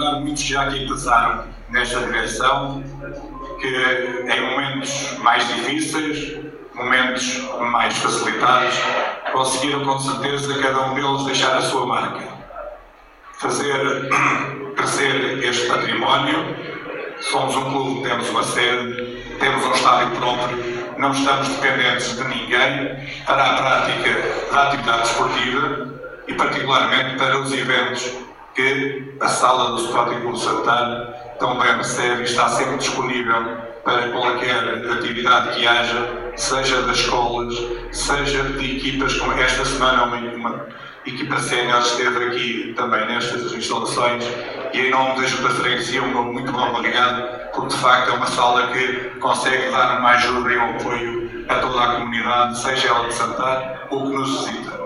verdade, muitos já aqui passaram nesta direção, que em momentos mais difíceis, momentos mais facilitados, conseguiram com certeza cada um deles deixar a sua marca, fazer crescer este património. Somos um clube, temos uma sede, temos um estádio próprio, não estamos dependentes de ninguém para a prática da atividade esportiva e particularmente para os eventos que a sala do Sporting Clube Santana também recebe e está sempre disponível para qualquer atividade que haja, seja das escolas, seja de equipas, como esta semana uma equipa sénior esteve aqui também nestas instalações e em nome da Junta de Freguesia um muito bom obrigado, porque de facto é uma sala que consegue dar uma ajuda e um apoio a toda a comunidade, seja ela de Santana ou que nos visita.